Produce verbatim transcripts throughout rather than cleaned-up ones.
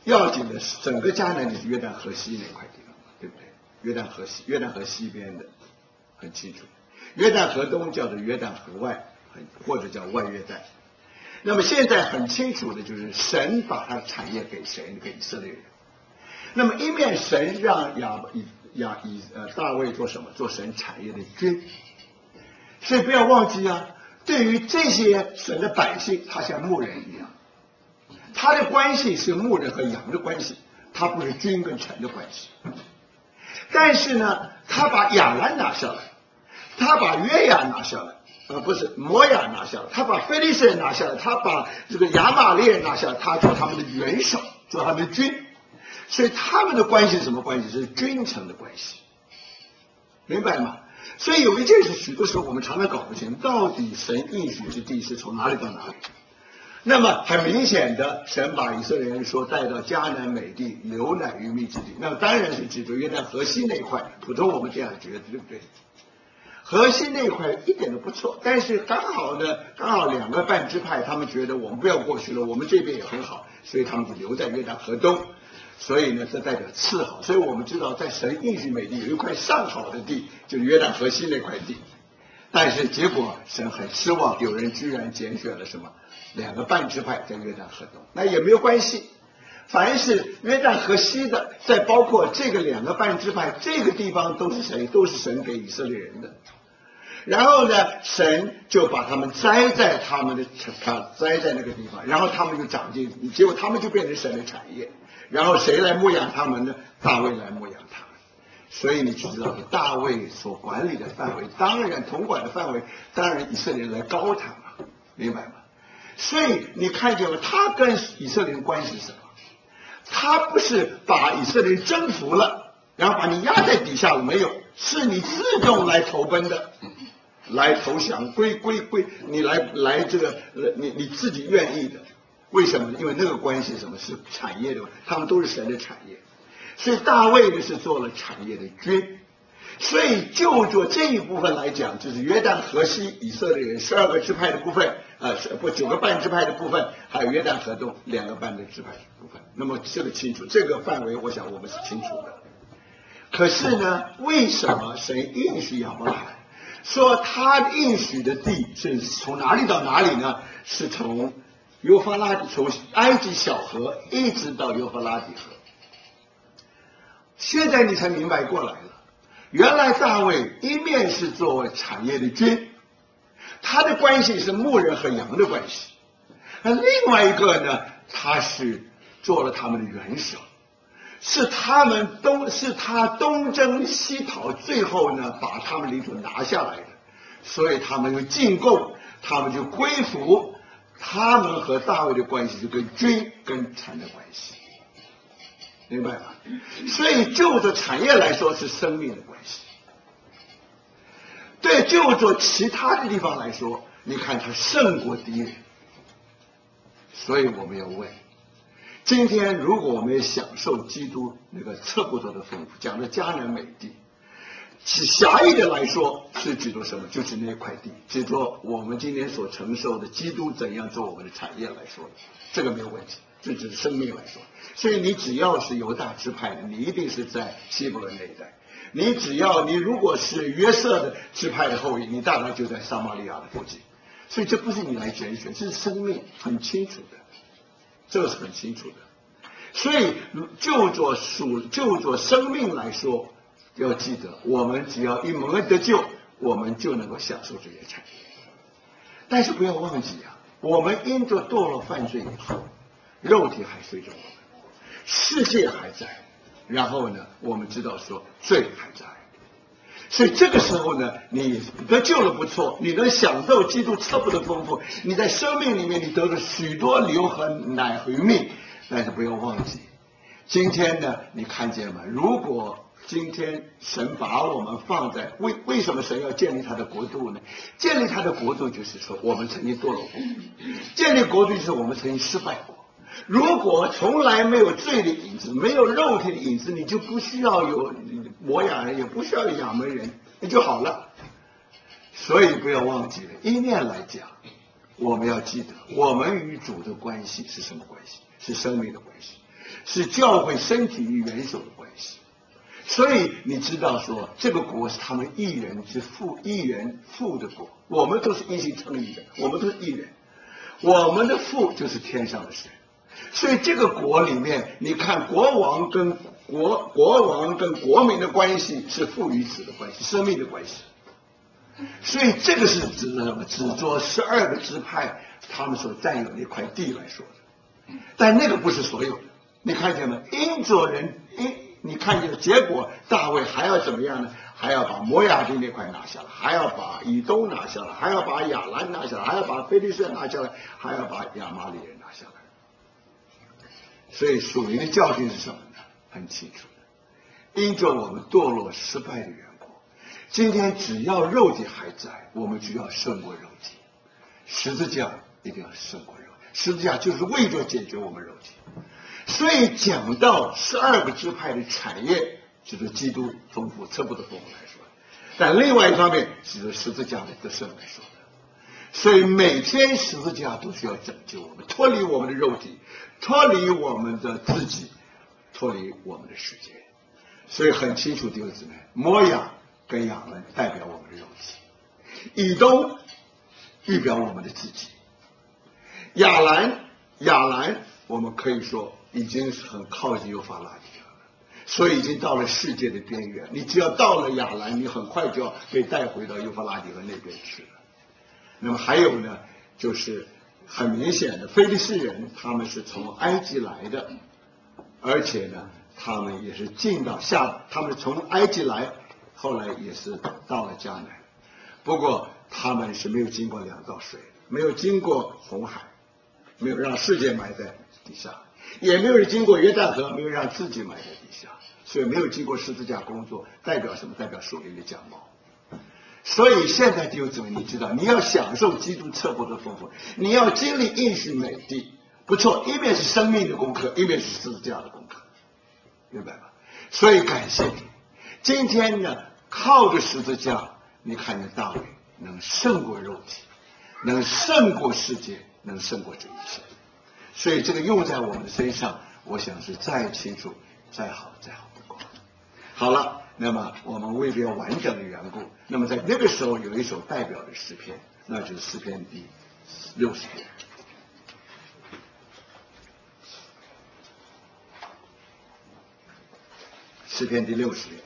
要紧的是整个迦南地是约旦河西那块地方，对不对？约旦河西，约旦河西边的很清楚。约旦河东叫做约旦河外，或者叫外约旦。那么现在很清楚的就是神把他的产业给谁？给以色列人。那么一面神让亚以亚以呃大卫做什么？做神产业的君。所以不要忘记啊，对于这些神的百姓，他像牧人一样，他的关系是牧人和羊的关系，他不是君跟臣的关系。但是呢，他把亚兰拿下来，他把约亚拿下来。呃，不是摩亚拿下了，他把非利士人拿下了，他把这个亚玛力人拿下了，他做他们的元首，做他们的君，所以他们的关系是什么关系？是君臣的关系，明白吗？所以有一件事，许多时候我们常常搞不清，到底神应许之地是从哪里到哪里？那么很明显的，神把以色列人说带到迦南美地，流奶与蜜之地，那么当然是指着约旦河西那一块，普通我们这样觉得，对不对？河西那一块一点都不错，但是刚好呢，刚好两个半支派，他们觉得我们不要过去了，我们这边也很好，所以他们就留在约旦河东。所以呢，这代表次好。所以我们知道，在神应许美地有一块上好的地，就是约旦河西那块地。但是结果神很失望，有人居然拣选了什么两个半支派在约旦河东，那也没有关系。凡是约旦河西的，再包括这个两个半支派，这个地方都是谁？都是神给以色列人的。然后呢，神就把他们栽在他们的他栽在那个地方，然后他们就长进，结果他们就变成神的产业。然后谁来牧养他们呢？大卫来牧养他们。所以你就知道，大卫所管理的范围，当然统管的范围，当然以色列人来高他嘛，明白吗？所以你看见了，他跟以色列人关系是什么？他不是把以色列人征服了，然后把你压在底下了，没有，是你自动来投奔的，来投降，归归归，你来来这个，你你自己愿意的。为什么呢？因为那个关系什么是产业的，他们都是神的产业。所以大卫呢是做了产业的君。所以就做这一部分来讲，就是约旦河西以色列人十二个支派的部分，呃，不九个半支派的部分，还有约旦河东两个半的支派的部分。那么这个清楚，这个范围我想我们是清楚的。可是呢，为什么神应许亚伯拉罕说他应许的地是从哪里到哪里呢？是从幼发拉底，从埃及小河一直到幼发拉底河。现在你才明白过来了。原来大卫一面是作为产业的君，他的关系是牧人和羊的关系，那另外一个呢，他是做了他们的元首，是他们东是他东征西讨，最后呢把他们领土拿下来的，所以他们就进贡，他们就归服，他们和大卫的关系就跟君跟臣的关系。明白吗？所以就着产业来说是生命的关系，对就着其他的地方来说，你看它胜过敌人。所以我们要问，今天如果我们享受基督那个测不着的丰富，讲的迦南美地，狭义的来说是指着什么？就是那块地，指着我们今天所承受的基督怎样做我们的产业来说，这个没有问题。这只是生命来说，所以你只要是犹大支派的，你一定是在希伯伦那一带。你只要你如果是约瑟的支派的后裔，你大概就在撒玛利亚的附近。所以这不是你来拣选，这是生命很清楚的，这个是很清楚的。所以就着属就着生命来说，要记得，我们只要一蒙恩得救，我们就能够享受这些产业。但是不要忘记啊，我们因着堕落犯罪以后，肉体还随着我们，世界还在，然后呢，我们知道说罪还在，所以这个时候呢，你得救了不错，你能享受基督测不的丰富，你在生命里面你得了许多流和奶和蜜，但是不要忘记，今天呢，你看见吗？如果今天神把我们放在为为什么神要建立他的国度呢？建立他的国度就是说我们曾经堕落过，建立国度就是我们曾经失败过。如果从来没有罪的影子，没有肉体的影子，你就不需要有摩亚人，也不需要有亚门人，你就好了。所以不要忘记了，一面来讲，我们要记得我们与主的关系是什么关系？是生命的关系。 是教会身体与元首的关系。所以你知道说，这个国是他们一人之父，一人父的国。我们都是一心称义的，我们都是一人，我们的父就是天上的神。所以这个国里面，你看国王跟国国王跟国民的关系是父与子的关系，生命的关系。所以这个是指什么？指着十二个支派他们所占有那块地来说的。但那个不是所有的，你看见吗？因着人因。你看见的结果，大卫还要怎么样呢？还要把摩亚地那块拿下来，还要把以东拿下来，还要把亚兰拿下来，还要把非利士拿下来，还要把亚玛力人拿下来。所以属灵的教训是什么呢？很清楚的，因着我们堕落失败的缘故，今天只要肉体还在，我们就要胜过肉体。十字架一定要胜过肉体，十字架就是为着解决我们肉体。所以讲到十二个支派的产业，就是基督丰富测不的丰富来说，但另外一方面是十字架的得胜来说的。所以每天十字架都是要拯救我们，脱离我们的肉体，脱离我们的自己，脱离我们的世界。所以很清楚弟兄姊妹，摩亚跟亚兰代表我们的肉体，以东预表我们的自己，亚兰亚兰我们可以说已经是很靠近幼发拉底河了，所以已经到了世界的边缘。你只要到了亚兰，你很快就要被带回到幼发拉底河那边去了。那么还有呢，就是很明显的，非利士人他们是从埃及来的，而且呢，他们也是进到下，他们从埃及来，后来也是到了迦南。不过他们是没有经过两道水，没有经过红海，没有让世界埋在底下，也没有经过约旦河，没有让自己埋在底下，所以没有经过十字架工作，代表什么？代表属灵的讲貌。所以现在弟兄姊妹，你知道，你要享受基督测不的丰富，你要经历应许美地，不错，一面是生命的功课，一面是十字架的功课，明白吗？所以感谢主，今天呢，靠着十字架，你看见大卫能胜过肉体，能胜过世界，能胜过这一切。所以这个用在我们身上，我想是再清楚、再好、再好的光。好了。那么我们为了要完整的缘故，那么在那个时候有一首代表的诗篇，那就是诗篇第六十篇。诗篇第六十篇，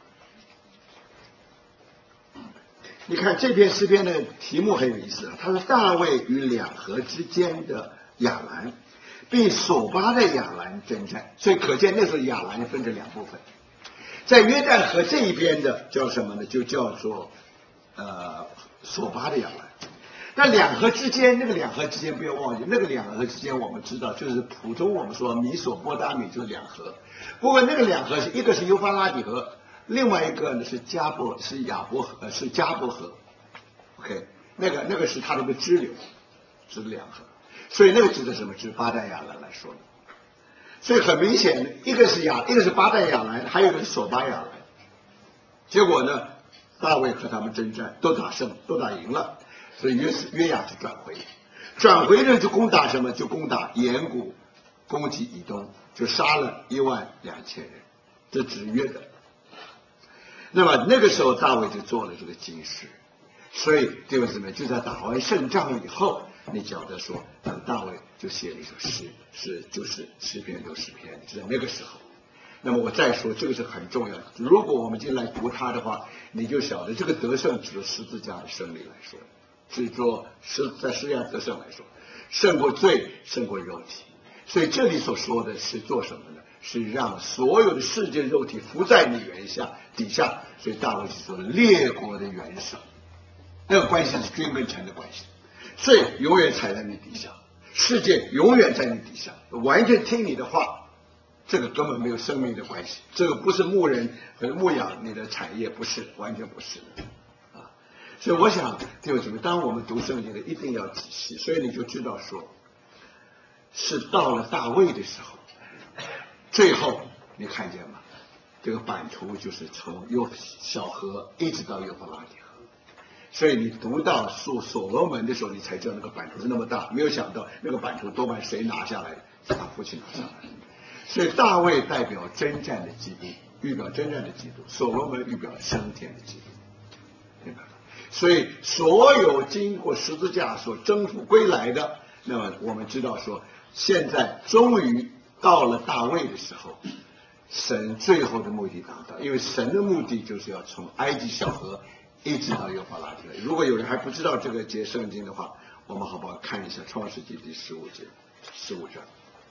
你看这篇诗篇的题目很有意思啊，它是大卫与两河之间的亚兰，并索巴的亚兰征战，所以可见那时候亚兰分成两部分。在约旦河这一边的叫什么呢？就叫做呃索巴的亚兰。那两河之间，那个两河之间不要忘记，那个两河之间我们知道，就是普通我们说米索波达米就是两河。不过那个两河是一个是幼发拉底河，另外一个呢是加伯是亚伯河是加伯河。OK， 那个那个是它的一个支流，是两河。所以那个指的什么？指巴旦亚兰来说的。所以很明显，一个是亚，一个是巴旦亚兰，还有一个是索巴亚兰。结果呢，大卫和他们征战，都打胜，都打赢了。所以约约亚就转回，转回呢就攻打什么？就攻打岩谷，攻击以东，就杀了一万两千人，这只约的。那么那个时候大卫就做了这个警示，所以弟兄姊妹，就在打完胜仗以后。你晓得说，大卫就写了一首诗，是就是诗篇六十篇，就在那个时候。那么我再说，这个是很重要的。如果我们今天来读它的话，你就晓得这个得胜指着十字架的胜利来说，指着十在十字架得胜来说，胜过罪，胜过肉体。所以这里所说的是做什么呢？是让所有的世界肉体伏在你原下底下。所以大卫是说列国的元首，那个关系是君跟臣的关系。罪永远踩在你底下，世界永远在你底下，完全听你的话，这个根本没有生命的关系，这个不是牧人和牧养你的产业，不是，完全不是的啊。所以我想弟兄姊妹，当我们读圣经的一定要仔细，所以你就知道说，是到了大卫的时候，最后你看见吗？这个版图就是从幼小河一直到幼发拉底河。所以你读到所所罗门的时候，你才知道那个版图是那么大，没有想到那个版图多半谁拿下来的，是他父亲拿下来的。 所以大卫代表征战的基督，预表征战的基督；所罗门预表升天的基督，明白吗？所以所有经过十字架所征服归来的，那么我们知道说，现在终于到了大卫的时候，神最后的目的达到，因为神的目的就是要从埃及小河一直到幼发拉底河。如果有人还不知道这个节圣经的话，我们好不好看一下创世纪第十五节十五章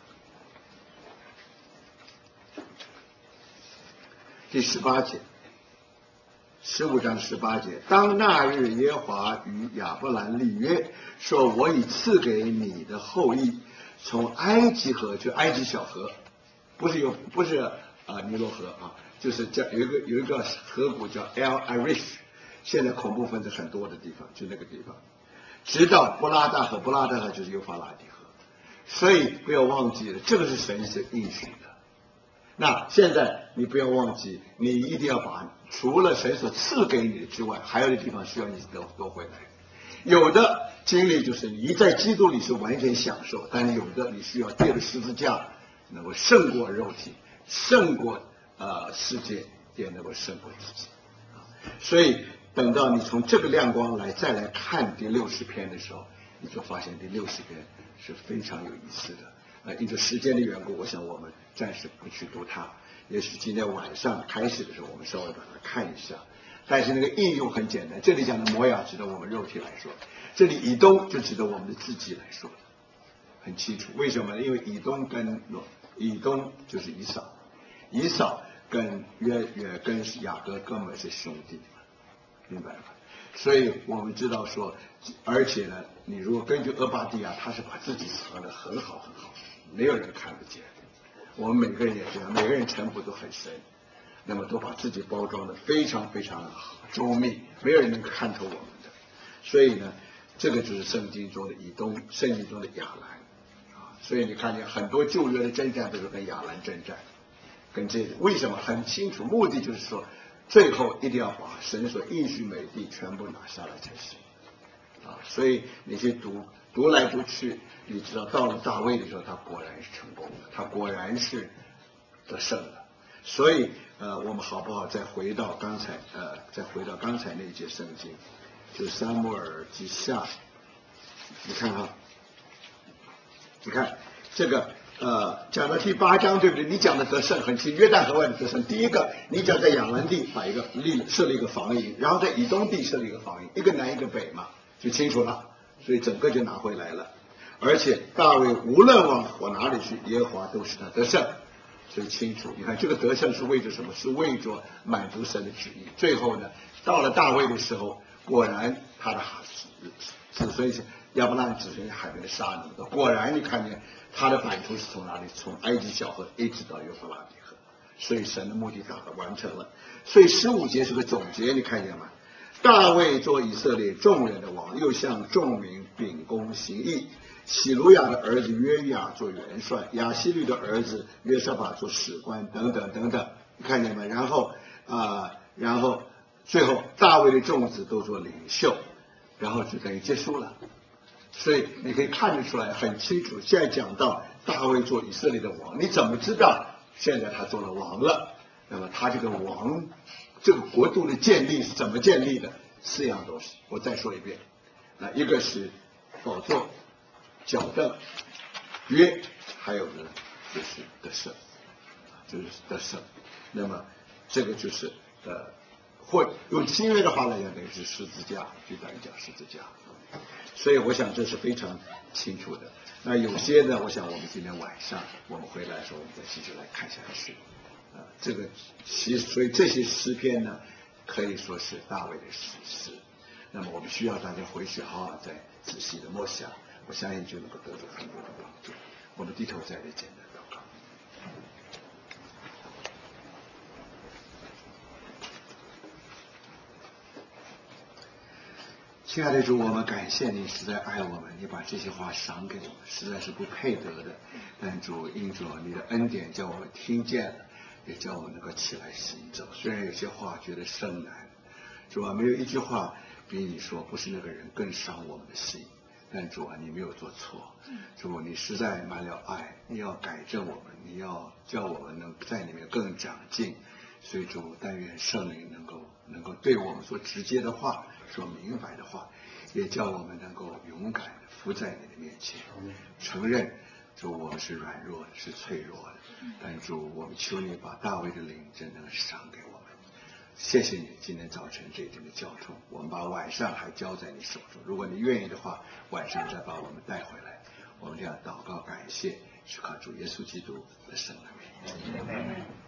第十八节，十五章十八节，当那日耶和华与亚伯兰立约，说我已赐给你的后裔从埃及河，就埃及小河，不是有不是啊、呃、尼罗河啊，就是叫有一个有一个河谷叫 El Arish， 现在恐怖分子很多的地方，就那个地方，直到布拉大河，布拉大河就是幼发拉底河，所以不要忘记了，这个是神是应许的。那现在你不要忘记，你一定要把除了神所赐给你的之外，还有的地方需要你得夺回来。有的经历就是你在基督里是完全享受，但是有的你需要借着十字架能够胜过肉体，胜过呃世界，也能够胜过自己。所以等到你从这个亮光来再来看第六十篇的时候，你就发现第六十篇是非常有意思的。呃，因着时间的缘故，我想我们暂时不去读它。也许今天晚上开始的时候，我们稍微把它看一下。但是那个应用很简单，这里讲的摩亚指的我们肉体来说，这里以东就指的我们的自己来说，很清楚。为什么呢？因为以东跟以东就是以扫，以扫跟约约跟雅各根本是兄弟，明白吗？所以我们知道说，而且呢，你如果根据俄巴底亚，他是把自己藏得很好很好，没有人看得见。我们每个人也这样，每个人城府都很深，那么都把自己包装得非常非常周密，没有人能看透我们的。所以呢，这个就是圣经中的以东，圣经中的亚兰啊。所以你看见很多旧约的征战都是跟亚兰征战，跟这个为什么很清楚，目的就是说，最后一定要把神所应许美地全部拿下来才行啊。所以你去读读来读去，你知道到了大卫的时候，他果然是成功的，他果然是得胜了。所以呃，我们好不好再回到刚才呃，再回到刚才那一节圣经，就是撒母耳记下，你看哈，你看这个呃，讲到第八章对不对？你讲的得胜很清，约旦河外的得胜。第一个，你讲在亚兰地把一个立设了一个防营，然后在以东地设了一个防营，一个南一个北嘛，就清楚了。所以整个就拿回来了。而且大卫无论往往哪里去，耶和华都是他得胜。所以清楚，你看这个得胜是为着什么？是为着满足神的旨意。最后呢，到了大卫的时候，果然他的子孙是亚伯拉罕子孙海边的沙那么多，果然你看见他的版图是从哪里？从埃及小河一直到幼发拉底河，所以神的目的达到完成了。所以十五节是个总结，你看见吗？大卫做以色列众人的王，又向众民秉公行义。喜鲁雅的儿子约亚做元帅，亚希律的儿子约沙法做史官，等等等等，你看见没？然后啊、呃，然后最后大卫的众子都做领袖，然后就等于结束了。所以你可以看得出来很清楚。现在讲到大卫做以色列的王，你怎么知道现在他做了王了？那么他这个王，这个国度的建立是怎么建立的？四样东西，我再说一遍。那一个是宝座、脚凳、约，还有呢就是得胜，就是得胜。那么这个就是呃，或用新约的话来讲，等于是十字架，就等于讲十字架。所以我想这是非常清楚的。那有些呢，我想我们今天晚上我们回来的时候，我们再继续来看下去。啊、呃，这个其所以这些诗篇呢，可以说是大卫的诗诗。那么我们需要大家回去好好再仔细的默想，我相信就能够得到很多的帮助。我们低头再来简单祷告。亲爱的主，我们感谢你实在爱我们，你把这些话赏给我们，实在是不配得的。但主因着你的恩典，叫我们听见了，也叫我们能够起来行走。虽然有些话觉得甚难，主啊，没有一句话比你说不是那个人更伤我们的心。 但主啊，你没有做错，主你实在满了爱，你要改正我们，你要叫我们能在里面更长进。所以主，但愿圣灵能够能够对我们说直接的话，说明白的话，也叫我们能够勇敢地伏在你的面前，承认主我们是软弱的，是脆弱的。但主，我们求你把大卫的灵真正赏给我们。谢谢你今天早晨这一点的交通，我们把晚上还交在你手中。如果你愿意的话，晚上再把我们带回来。我们这样祷告感谢，是靠主耶稣基督的圣名。